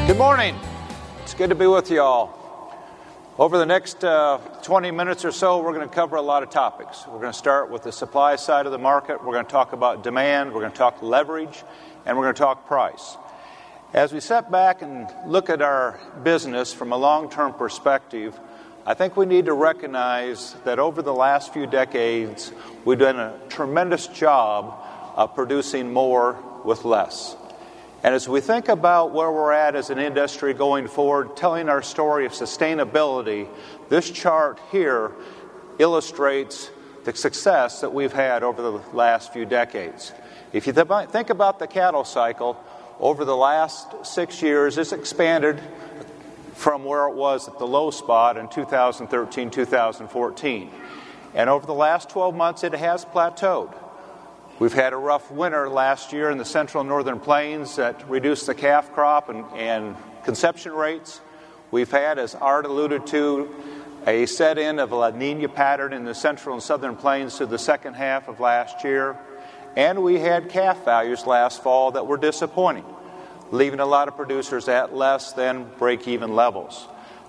Good morning. It's good to be with you all. Over the next 20 minutes or so, we're going to cover a lot of topics. We're going to start with the supply side of the market. We're going to talk about demand. We're going to talk leverage. And we're going to talk price. As we step back and look at our business from a long-term perspective, I think we need to recognize that over the last few decades, we've done a tremendous job of producing more with less. And as we think about where we're at as an industry going forward, telling our story of sustainability, this chart here illustrates the success that we've had over the last few decades. If you think about the cattle cycle, over the last 6 years, it's expanded from where it was at the low spot in 2013, 2014. And over the last 12 months, it has plateaued. We've had a rough winter last year in the central and northern plains that reduced the calf crop and conception rates. We've had, as Art alluded to, a set-in of a La Nina pattern in the central and southern plains through the second half of last year. And we had calf values last fall that were disappointing, leaving a lot of producers at less than break-even levels.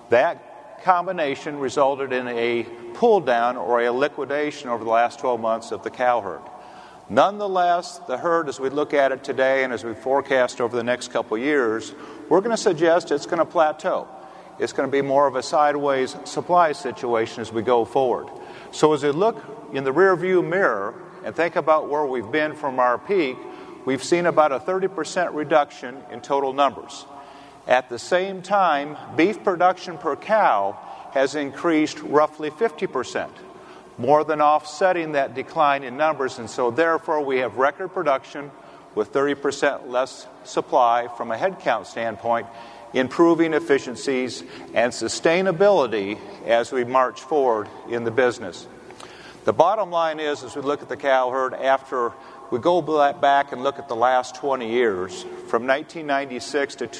That combination resulted in a pull-down or a liquidation over the last 12 months of the cow herd. Nonetheless, the herd, as we look at it today and as we forecast over the next couple years, we're going to suggest it's going to plateau. It's going to be more of a sideways supply situation as we go forward. So as we look in the rearview mirror and think about where we've been from our peak, we've seen about a 30% reduction in total numbers. At the same time, beef production per cow has increased roughly 50%. More than offsetting that decline in numbers, and so therefore we have record production with 30% less supply from a headcount standpoint, improving efficiencies and sustainability as we march forward in the business. The bottom line is, as we look at the cow herd, after we go back and look at the last 20 years, from 1996 to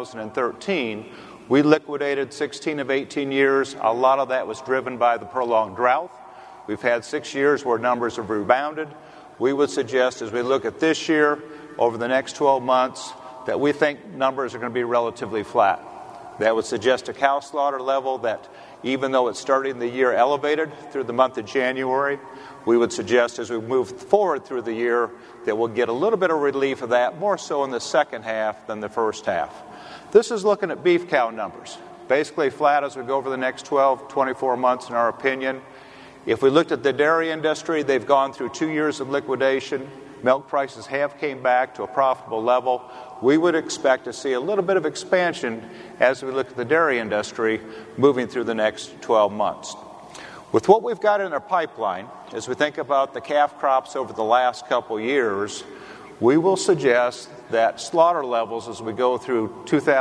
2013, we liquidated 16 of 18 years. A lot of that was driven by the prolonged drought. We've had 6 years where numbers have rebounded. We would suggest as we look at this year, over the next 12 months, that we think numbers are going to be relatively flat. That would suggest a cow slaughter level that, even though it's starting the year elevated through the month of January, we would suggest as we move forward through the year that we'll get a little bit of relief of that, more so in the second half than the first half. This is looking at beef cow numbers. Basically flat as we go over the next 12, 24 months in our opinion. If we looked at the dairy industry, they've gone through 2 years of liquidation. Milk prices have came back to a profitable level. We would expect to see a little bit of expansion as we look at the dairy industry moving through the next 12 months. With what we've got in our pipeline, as we think about the calf crops over the last couple years, we will suggest that slaughter levels as we go through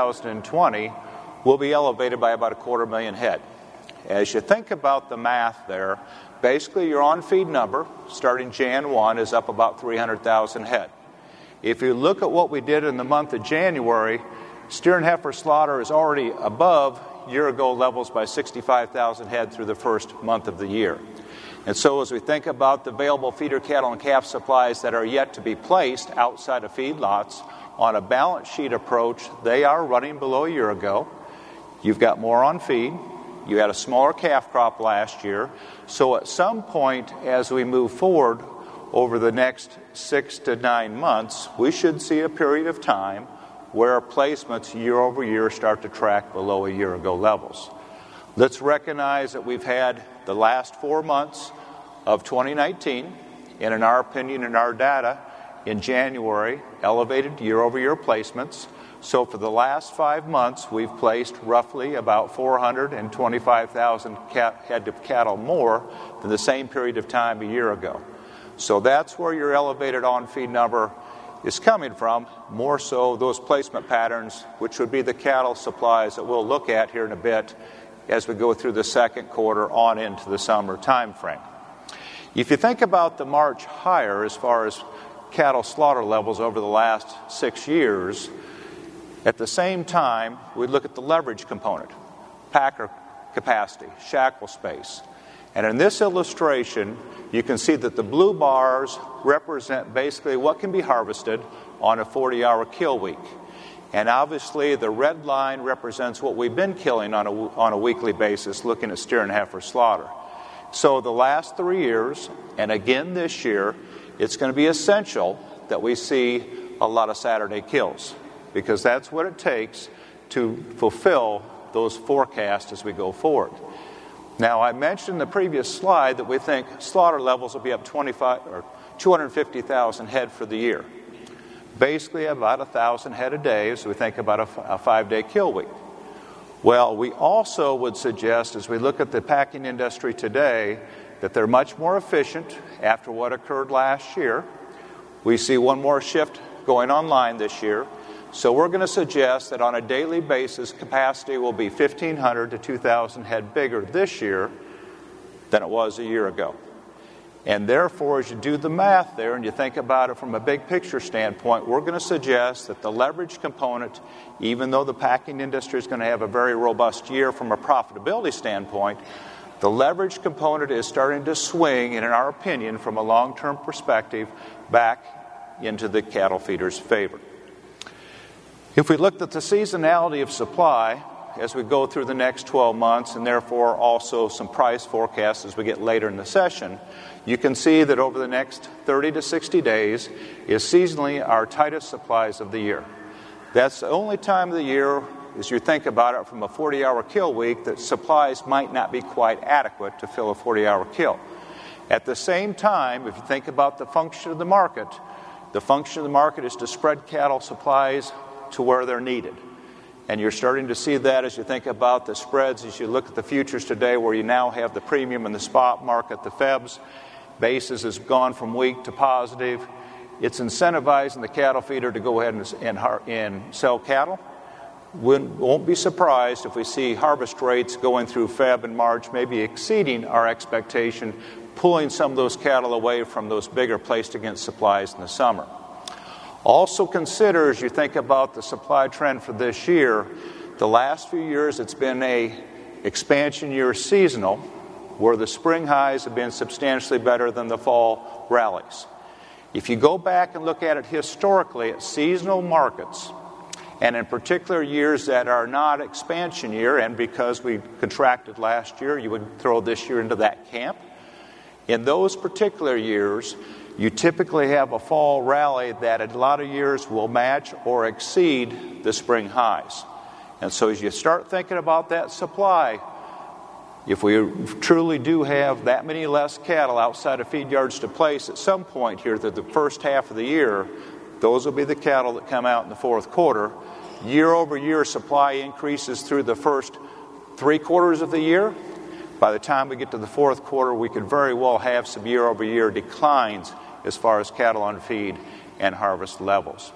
2020 will be elevated by about 250,000 head. As you think about the math there, basically your on-feed number starting Jan 1 is up about 300,000 head. If you look at what we did in the month of January, steer and heifer slaughter is already above year-ago levels by 65,000 head through the first month of the year. And so as we think about the available feeder cattle and calf supplies that are yet to be placed outside of feedlots, on a balance sheet approach, they are running below a year ago. You've got more on feed. You had a smaller calf crop last year. So at some point as we move forward over the next 6 to 9 months, we should see a period of time where placements year over year start to track below a year ago levels. Let's recognize that we've had the last 4 months of 2019, and in our opinion, in our data, in January, elevated year over year placements. So for the last 5 months, we've placed roughly about 425,000 head of cattle more than the same period of time a year ago. So that's where your elevated on-feed number is coming from, more so those placement patterns, which would be the cattle supplies that we'll look at here in a bit as we go through the second quarter on into the summer time frame. If you think about the march higher as far as cattle slaughter levels over the last 6 years, at the same time, we look at the leverage component, packer capacity, shackle space. And in this illustration, you can see that the blue bars represent basically what can be harvested on a 40-hour kill week. And obviously, the red line represents what we've been killing on a weekly basis, looking at steer and heifer slaughter. So the last 3 years, and again this year, it's going to be essential that we see a lot of Saturday kills, because that's what it takes to fulfill those forecasts as we go forward. Now, I mentioned in the previous slide that we think slaughter levels will be up 250,000 head for the year. Basically about 1,000 head a day, so we think about a 5-day kill week. Well, we also would suggest, as we look at the packing industry today, that they're much more efficient after what occurred last year. We see one more shift going online this year. So we're going to suggest that on a daily basis, capacity will be 1,500 to 2,000 head bigger this year than it was a year ago. And therefore, as you do the math there and you think about it from a big picture standpoint, we're going to suggest that the leverage component, even though the packing industry is going to have a very robust year from a profitability standpoint, the leverage component is starting to swing, and in our opinion, from a long-term perspective, back into the cattle feeders' favor. If we looked at the seasonality of supply as we go through the next 12 months, and therefore also some price forecasts as we get later in the session, you can see that over the next 30 to 60 days is seasonally our tightest supplies of the year. That's the only time of the year, as you think about it from a 40-hour kill week, that supplies might not be quite adequate to fill a 40-hour kill. At the same time, if you think about the function of the market is to spread cattle supplies to where they're needed. And you're starting to see that as you think about the spreads, as you look at the futures today, where you now have the premium and the spot market, the FEBS basis has gone from weak to positive. It's incentivizing the cattle feeder to go ahead and sell cattle. We won't be surprised if we see harvest rates going through Feb and March, maybe exceeding our expectation, pulling some of those cattle away from those bigger placed against supplies in the summer. Also consider, as you think about the supply trend for this year, the last few years it's been a expansion year seasonal, where the spring highs have been substantially better than the fall rallies. If you go back and look at it historically at seasonal markets, and in particular years that are not expansion year, and because we contracted last year, you would throw this year into that camp. In those particular years, you typically have a fall rally that a lot of years will match or exceed the spring highs. And so as you start thinking about that supply, if we truly do have that many less cattle outside of feed yards to place at some point here through the first half of the year, those will be the cattle that come out in the fourth quarter. Year over year supply increases through the first 3 quarters of the year. By the time we get to the fourth quarter, we could very well have some year over year declines as far as cattle on feed and harvest levels.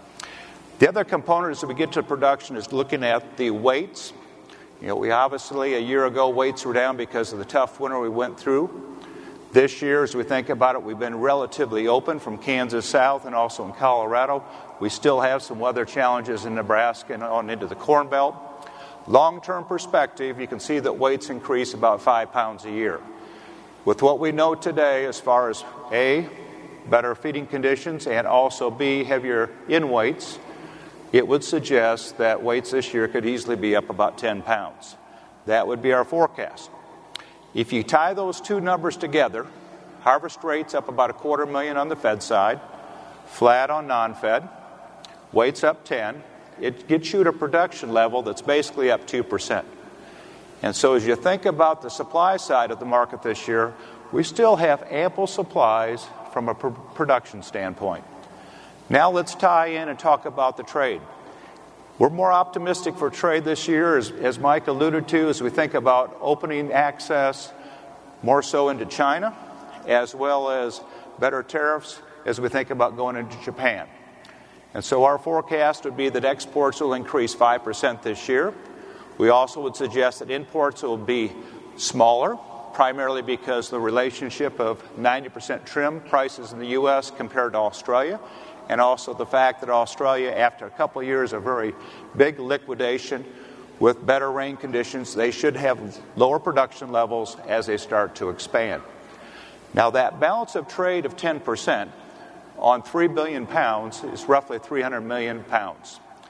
The other component as we get to production is looking at the weights. We obviously, a year ago, weights were down because of the tough winter we went through. This year, as we think about it, we've been relatively open from Kansas south and also in Colorado. We still have some weather challenges in Nebraska and on into the Corn Belt. Long-term perspective, you can see that weights increase about 5 pounds a year. With what we know today as far as A, better feeding conditions, and also B, heavier in weights, it would suggest that weights this year could easily be up about 10 pounds. That would be our forecast. If you tie those two numbers together, harvest rates up about 250,000 on the fed side, flat on non-fed, weights up 10, it gets you to a production level that's basically up 2%. And so as you think about the supply side of the market this year, we still have ample supplies from a production standpoint. Now let's tie in and talk about the trade. We're more optimistic for trade this year, as Mike alluded to, as we think about opening access more so into China, as well as better tariffs as we think about going into Japan. And so our forecast would be that exports will increase 5% this year. We also would suggest that imports will be smaller, primarily because of the relationship of 90% trim prices in the U.S. compared to Australia, and also the fact that Australia, after a couple of years of very big liquidation with better rain conditions, they should have lower production levels as they start to expand. Now that balance of trade of 10% on 3 billion pounds is roughly 300 million pounds.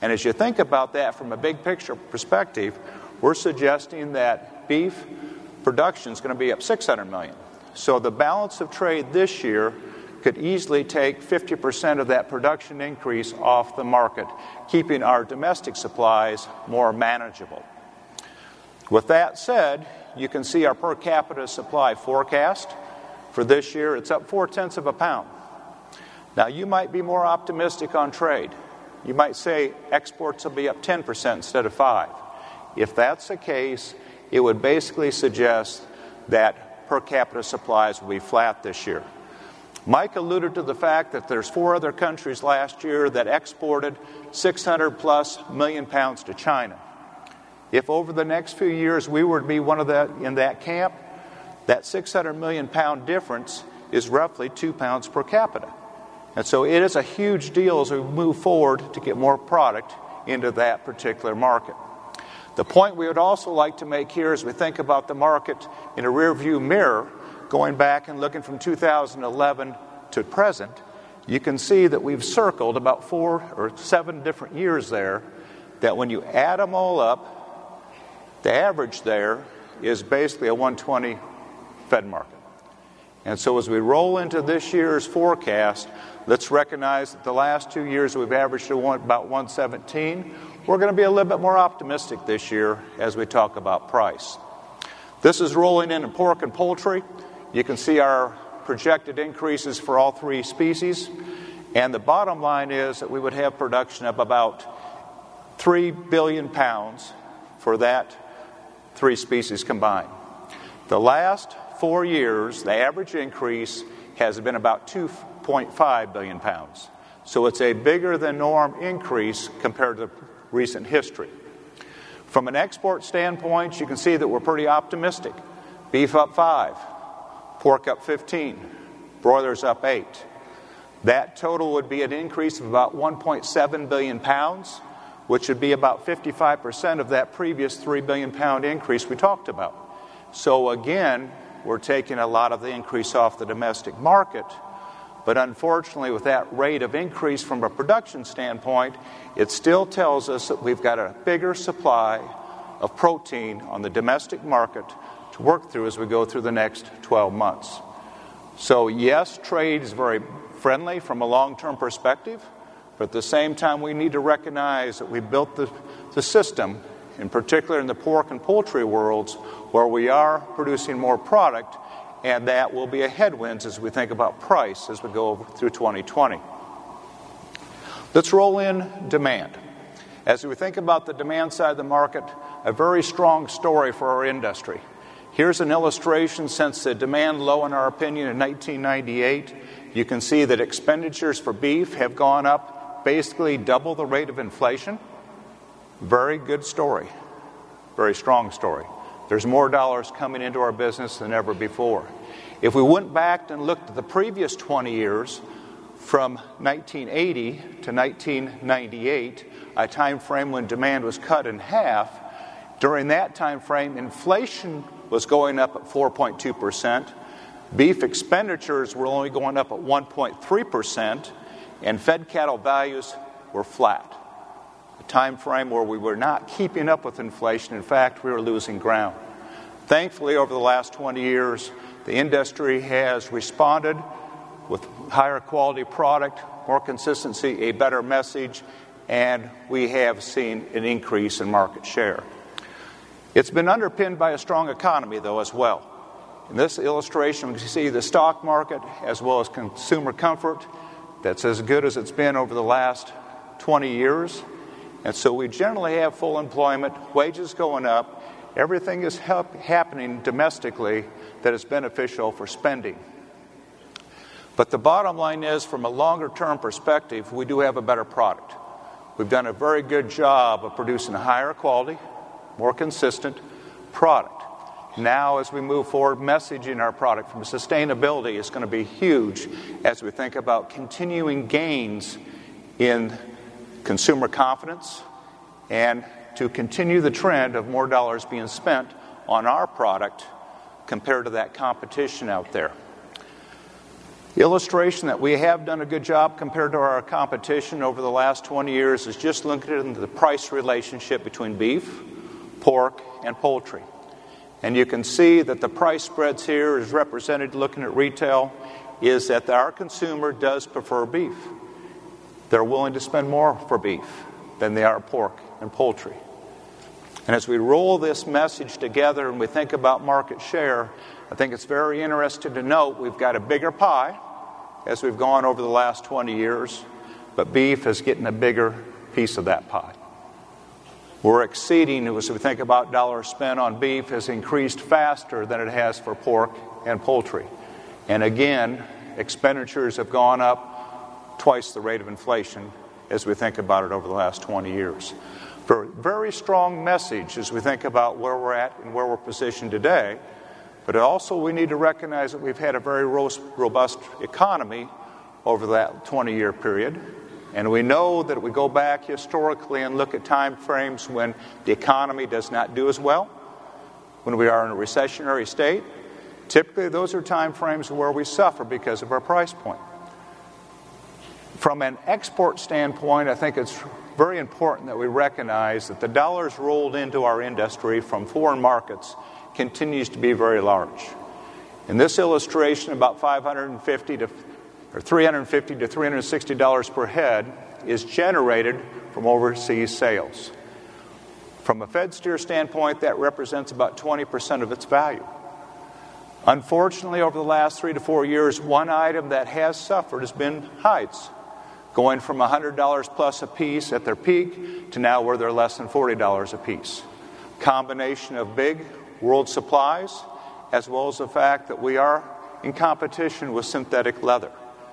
And as you think about that from a big picture perspective, we're suggesting that beef production is going to be up 600 million. So the balance of trade this year could easily take 50% of that production increase off the market, keeping our domestic supplies more manageable. With that said, you can see our per capita supply forecast. For this year, it's up 0.4 of a pound. Now, you might be more optimistic on trade. You might say exports will be up 10% instead of 5%. If that's the case, it would basically suggest that per capita supplies will be flat this year. Mike alluded to the fact that there's 4 other countries last year that exported 600+ million pounds to China. If over the next few years we were to be one of in that camp, that 600 million pound difference is roughly 2 pounds per capita. And so it is a huge deal as we move forward to get more product into that particular market. The point we would also like to make here as we think about the market in a rearview mirror, going back and looking from 2011 to present, you can see that we've circled about 4 or 7 different years there, that when you add them all up, the average there is basically a 120 Fed market. And so as we roll into this year's forecast, let's recognize that the last 2 years we've averaged about 117. We're going to be a little bit more optimistic this year as we talk about price. This is rolling in pork and poultry. You can see our projected increases for all 3 species. And the bottom line is that we would have production of about 3 billion pounds for that 3 species combined. The last 4 years, the average increase has been about 2.5 billion pounds. So it's a bigger than norm increase compared to recent history. From an export standpoint, you can see that we're pretty optimistic. Beef up 5, pork up 15, broilers up 8. That total would be an increase of about 1.7 billion pounds, which would be about 55% of that previous 3 billion pound increase we talked about. So again, we're taking a lot of the increase off the domestic market, but unfortunately with that rate of increase from a production standpoint, it still tells us that we've got a bigger supply of protein on the domestic market to work through as we go through the next 12 months. So yes, trade is very friendly from a long-term perspective, but at the same time we need to recognize that we built the system, in particular in the pork and poultry worlds, where we are producing more product, and that will be a headwind as we think about price as we go through 2020. Let's roll in demand. As we think about the demand side of the market, a very strong story for our industry. Here's an illustration since the demand low, in our opinion, in 1998. You can see that expenditures for beef have gone up basically double the rate of inflation. Very good story. Very strong story. There's more dollars coming into our business than ever before. If we went back and looked at the previous 20 years, from 1980 to 1998, a time frame when demand was cut in half, during that time frame, inflation was going up at 4.2%. Beef expenditures were only going up at 1.3%, and fed cattle values were flat. A time frame where we were not keeping up with inflation. In fact, we were losing ground. Thankfully, over the last 20 years, the industry has responded with higher quality product, more consistency, a better message, and we have seen an increase in market share. It's been underpinned by a strong economy, though, as well. In this illustration, we can see the stock market as well as consumer comfort that's as good as it's been over the last 20 years. And so we generally have full employment, wages going up, everything is happening domestically that is beneficial for spending. But the bottom line is, from a longer-term perspective, we do have a better product. We've done a very good job of producing a higher quality, more consistent product. Now, as we move forward, messaging our product from sustainability is going to be huge as we think about continuing gains in consumer confidence and to continue the trend of more dollars being spent on our product compared to that competition out there. The illustration that we have done a good job compared to our competition over the last 20 years is just looking at the price relationship between beef, pork, and poultry. And you can see that the price spreads here is represented, looking at retail, is that our consumer does prefer beef. They're willing to spend more for beef than they are pork and poultry. And as we roll this message together and we think about market share, I think it's very interesting to note we've got a bigger pie as we've gone over the last 20 years, but beef is getting a bigger piece of that pie. We're exceeding, as we think about dollars spent on beef, has increased faster than it has for pork and poultry. And again, expenditures have gone up twice the rate of inflation as we think about it over the last 20 years. Very strong message as we think about where we're at and where we're positioned today. But also we need to recognize that we've had a very robust economy over that 20-year period. And we know that if we go back historically and look at time frames when the economy does not do as well, when we are in a recessionary state, typically those are time frames where we suffer because of our price point. From an export standpoint, I think it's very important that we recognize that the dollars rolled into our industry from foreign markets continues to be very large. In this illustration, about $350 to $360 per head is generated from overseas sales. From a Fed steer standpoint, that represents about 20% of its value. Unfortunately, over the last 3 to 4 years, one item that has suffered has been hides, going from $100 plus a piece at their peak to now where they're less than $40 a piece. Combination of big world supplies, as well as the fact that we are in competition with synthetic leather.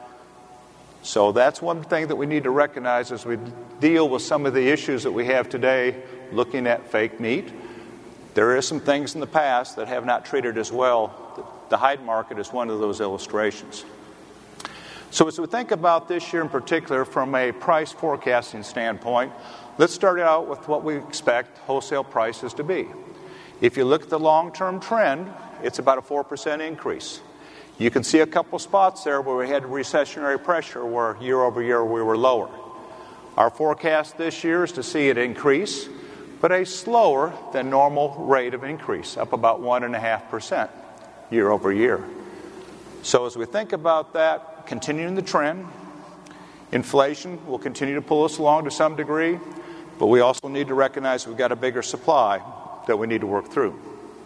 So that's one thing that we need to recognize as we deal with some of the issues that we have today looking at fake meat. There is some things in the past that have not treated as well. The hide market is one of those illustrations. So as we think about this year in particular from a price forecasting standpoint, let's start out with what we expect wholesale prices to be. If you look at the long-term trend, it's about a 4% increase. You can see a couple spots there where we had recessionary pressure where year over year we were lower. Our forecast this year is to see it increase, but a slower than normal rate of increase, up about 1.5% year over year. So as we think about that, continuing the trend, inflation will continue to pull us along to some degree, but we also need to recognize we've got a bigger supply that we need to work through.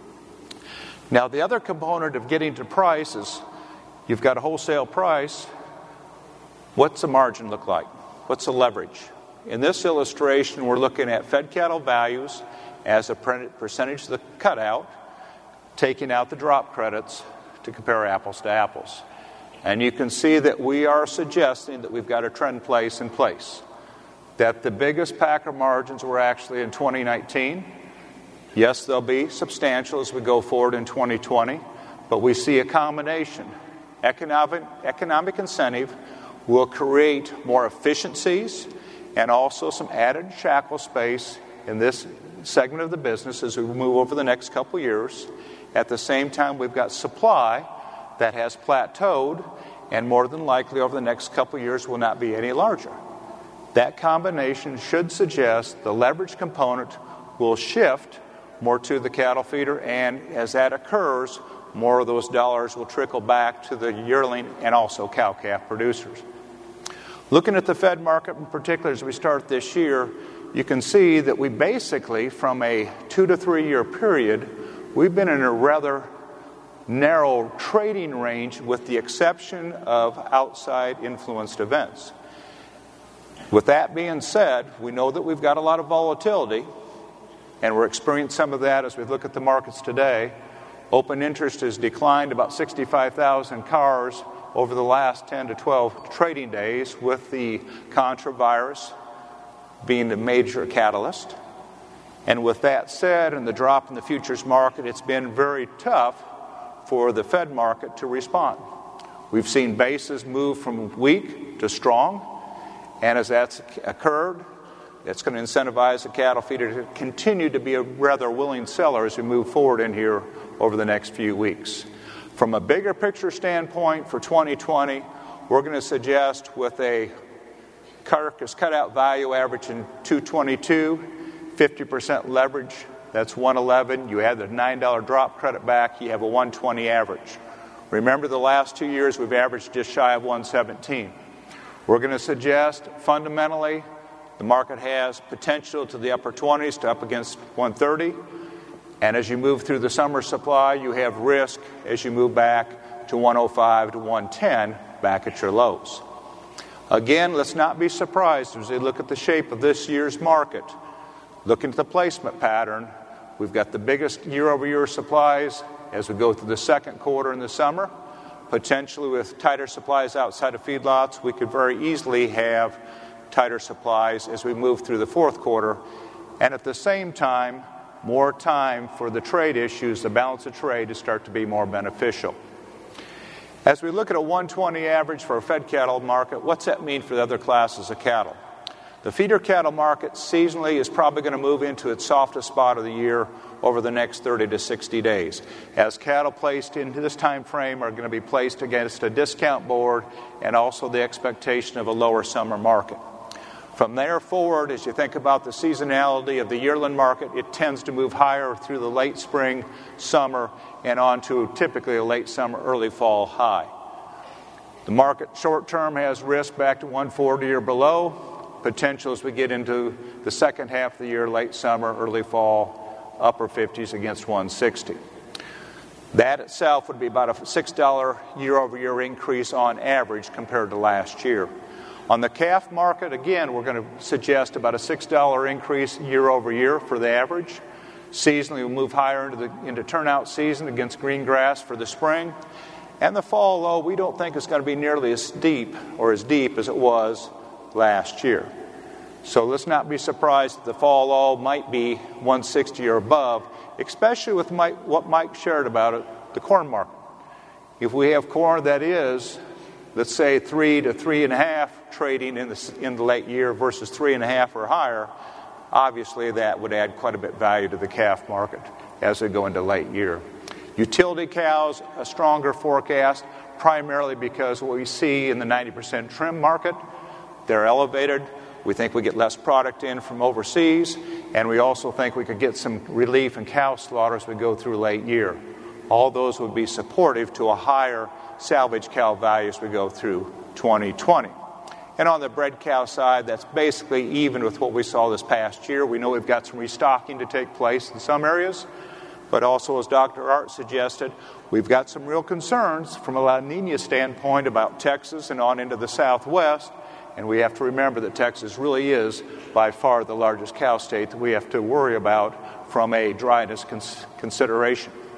Now, the other component of getting to price is you've got a wholesale price. What's the margin look like? What's the leverage? In this illustration, we're looking at fed cattle values as a percentage of the cutout, taking out the drop credits to compare apples to apples. And you can see that we are suggesting that we've got a trend place in place. That the biggest packer margins were actually in 2019. Yes, they'll be substantial as we go forward in 2020, but we see a combination. Economic incentive will create more efficiencies and also some added shackle space in this segment of the business as we move over the next couple years. At the same time, we've got supply that has plateaued and more than likely over the next couple years will not be any larger. That combination should suggest the leverage component will shift more to the cattle feeder, and as that occurs, more of those dollars will trickle back to the yearling and also cow-calf producers. Looking at the fed market in particular as we start this year, you can see that we basically, from a 2 to 3 year period, we've been in a rather narrow trading range with the exception of outside influenced events. With that being said, we know that we've got a lot of volatility, and we're experiencing some of that as we look at the markets today. Open interest has declined about 65,000 cars over the last 10 to 12 trading days, with the Contra virus being the major catalyst. And with that said, and the drop in the futures market, it's been very tough for the Fed market to respond. We've seen bases move from weak to strong, and as that's occurred, it's going to incentivize the cattle feeder to continue to be a rather willing seller as we move forward in here over the next few weeks. From a bigger picture standpoint for 2020, we're going to suggest with a carcass cutout value averaging 222, 50% leverage, that's 111. You add the $9 drop credit back, you have a 120 average. Remember, the last 2 years we've averaged just shy of 117. We're going to suggest fundamentally the market has potential to the upper 20s to up against 130. And as you move through the summer supply, you have risk as you move back to 105 to 110 back at your lows. Again, let's not be surprised as we look at the shape of this year's market. Looking at the placement pattern, we've got the biggest year-over-year supplies as we go through the second quarter in the summer. Potentially with tighter supplies outside of feedlots, we could very easily have tighter supplies as we move through the fourth quarter. And at the same time, more time for the trade issues, the balance of trade, to start to be more beneficial. As we look at a 120 average for a fed cattle market, what's that mean for the other classes of cattle? The feeder cattle market seasonally is probably going to move into its softest spot of the year over the next 30 to 60 days. As cattle placed into this time frame are going to be placed against a discount board and also the expectation of a lower summer market. From there forward, as you think about the seasonality of the yearling market, it tends to move higher through the late spring, summer, and on to typically a late summer, early fall high. The market short term has risk back to 140 or below. Potential as we get into the second half of the year, late summer, early fall, upper 50s against 160. That itself would be about a $6 year-over-year increase on average compared to last year. On the calf market, again, we're going to suggest about a $6 increase year-over-year for the average. Seasonally, we'll move higher into turnout season against green grass for the spring. And the fall low, we don't think it's going to be nearly as deep as it was last year. So let's not be surprised that the fall low might be 160 or above, especially with what Mike shared about it, the corn market. If we have corn that is, let's say 3 to 3.5 trading in the late year versus 3.5 or higher, obviously that would add quite a bit of value to the calf market as we go into late year. Utility cows, a stronger forecast, primarily because what we see in the 90% trim market, they're elevated. We think we get less product in from overseas, and we also think we could get some relief in cow slaughter as we go through late year. All those would be supportive to a higher salvage cow value as we go through 2020. And on the bred cow side, that's basically even with what we saw this past year. We know we've got some restocking to take place in some areas, but also, as Dr. Art suggested, we've got some real concerns from a La Nina standpoint about Texas and on into the Southwest. And we have to remember that Texas really is by far the largest cow state that we have to worry about from a dryness consideration.